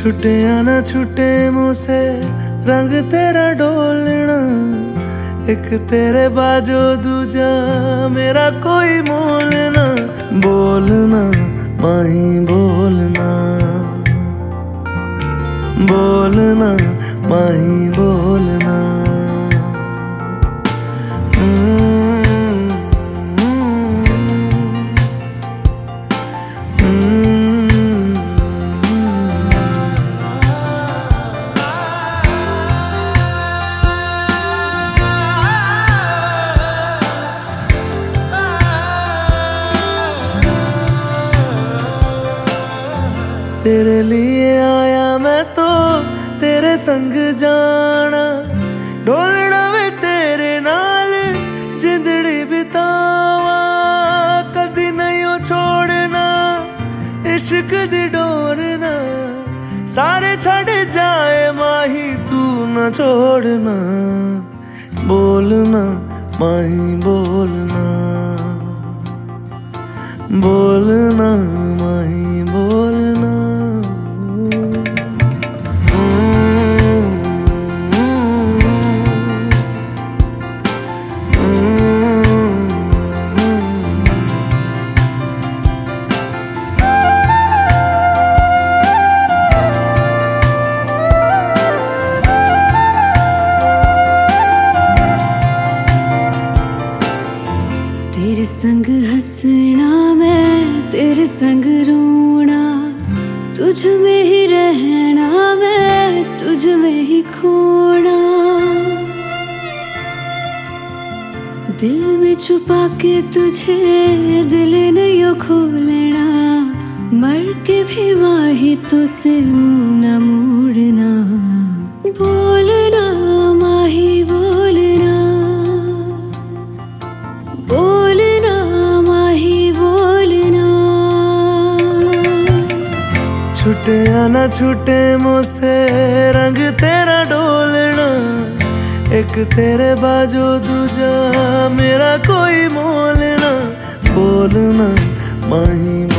छुटे या ना छुटे मुझसे रंग तेरा डोलना, एक तेरे बाजो दूजा मेरा कोई मोल ना। बोलना माही बोलना, बोलना माही बोलना। तेरे लिए आया मैं तो तेरे संग जाना, डोलना वे तेरे नाल जिंदड़ी बितावा। कदी नहीं छोड़ना इश्क दी डोरना, सारे छड़ जाए माही तू न छोड़ना। बोलना माही बोलना, बोलना माही बोलना। तेरे संग हंसना मैं तेरे संग रोना, तुझ में ही रहना मैं तुझ में ही खोना। दिल में छुपा के तुझे दिल नहीं खोलना, मर के भी माही तुझसे मुंह न मोड़ना। बोलना माही बोलना, बोलना माही बोलना। छुटे या ना छुटे मुझसे रंग तेरा डोलना, एक तेरे बाजो दूजा मेरा कोई मोल ना। बोलना माही